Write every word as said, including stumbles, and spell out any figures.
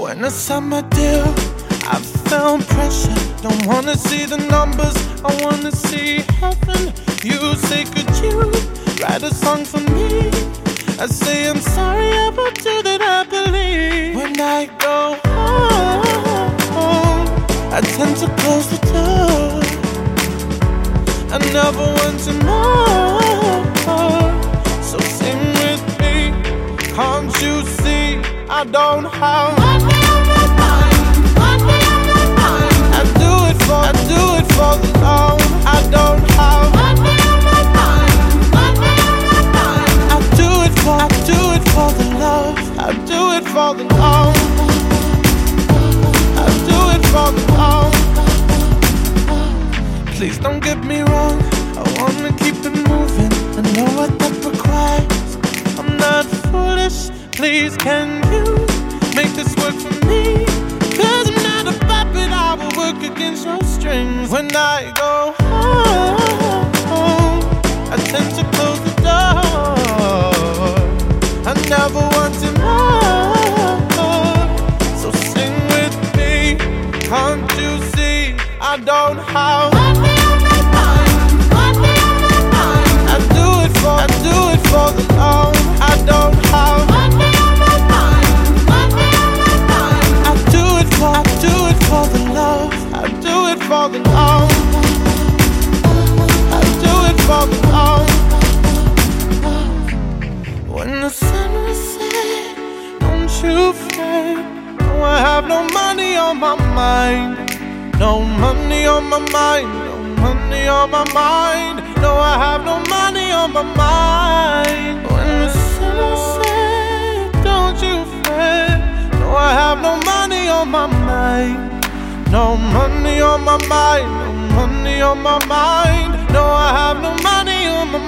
When I signed my deal, I felt pressure. Don't wanna see the numbers, I wanna see heaven. You say, could you write a song for me? I say, I'm sorry about you that I believe. When I go home, I tend to close the door. I never want to know. So sing with me, can't you see I don't have money on my mind, money on my mind. I do it for, I do it for the love. I don't have money on my mind, money on my mind. I do it for, I do it for the love. I do it for the love. I do it for the love. Please don't get me wrong, I wanna keep it moving. I know what that requires. I'm not foolish, please can you make this work for me? Cause I'm not a puppet, I will work against your strings. When I go home, I tend to close the door. I never want to more. So sing with me, can't you see I don't have money on my mind, money on my mind. I do it for, I do it for the love. I don't have money on my mind, money on my mind. I do it for, I do it for the love. I do it for the love. I do it for the love. When the sun will set, don't you fret. No, I have no money on my mind. No money on my mind, no money on my mind. No, I have no money on my mind. When the sun will set, don't you fret. No, I have no money on my mind. No money on my mind, no money on my mind. No, I have no money on my